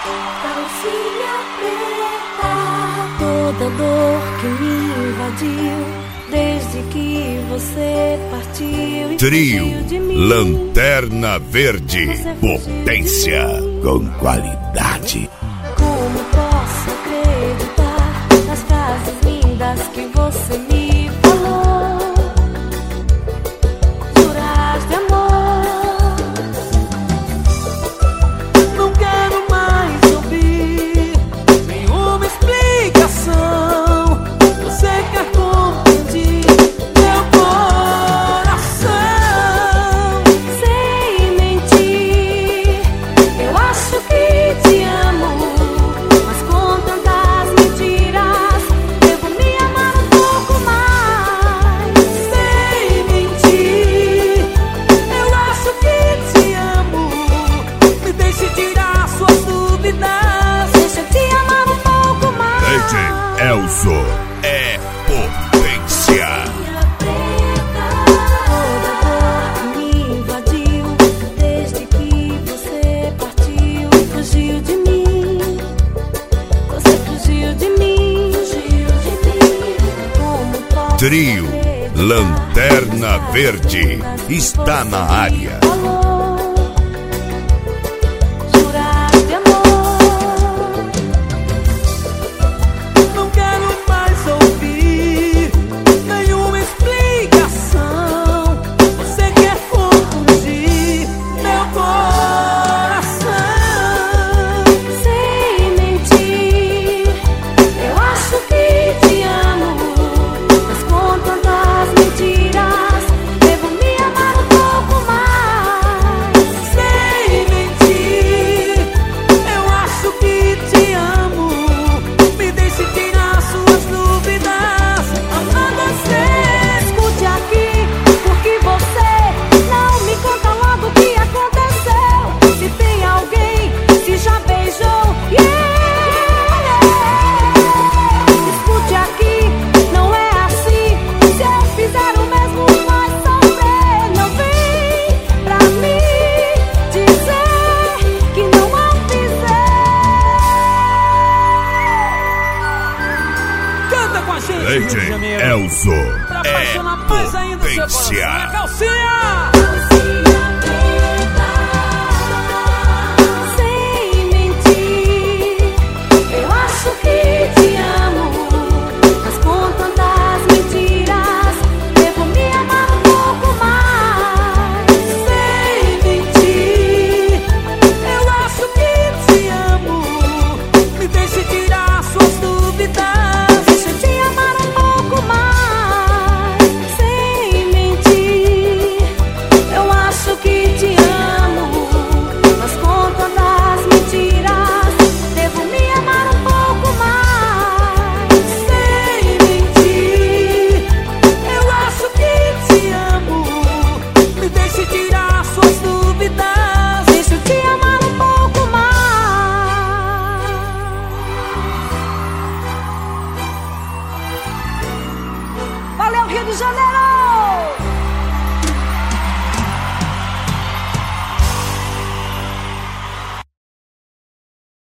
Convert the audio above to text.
Calcinha preta, toda dor que me invadiu desde que você partiu. Trio Lanterna Verde, potência com qualidade. Como posso acreditar nas frases lindas que você me falou? Juras de amor. Não quero mais ouvir nenhuma explicação. Você quer confundir meu coração. Sem mentir, eu acho que te amo, mas com tantas mentiras devo me amar um pouco mais. Sem mentir, eu acho que te amo, me deixe tirar suas dúvidas, deixa eu te amar um pouco mais. DJ Elzo é potência. Toda dor que me invadiu desde que você partiu e fugiu de mim. Você fugiu de mim, fugiu de mim. Como posso Trio Lanterna Verde está na área. Jurar de amor. Não quero mais ouvir nenhuma explicação. Você quer confundir meu coração. Sem mentir, eu acho que te amo, mas com tantas mentiras devo me amar um pouco mais. Sem mentir, eu acho que te amo, me deixe tirar suas dúvidas. Amando você, escute aqui, porque você não me conta logo o que aconteceu. Se tem alguém, se já beijou, escute aqui, não é assim. Se eu fizer o mesmo, vai sofrer. Não vem pra mim dizer que não a fizer. Canta com a gente, Rio de DJ Janeiro. Elzo Pra é apaixonar mais ainda seu coração. potência. Calcinha!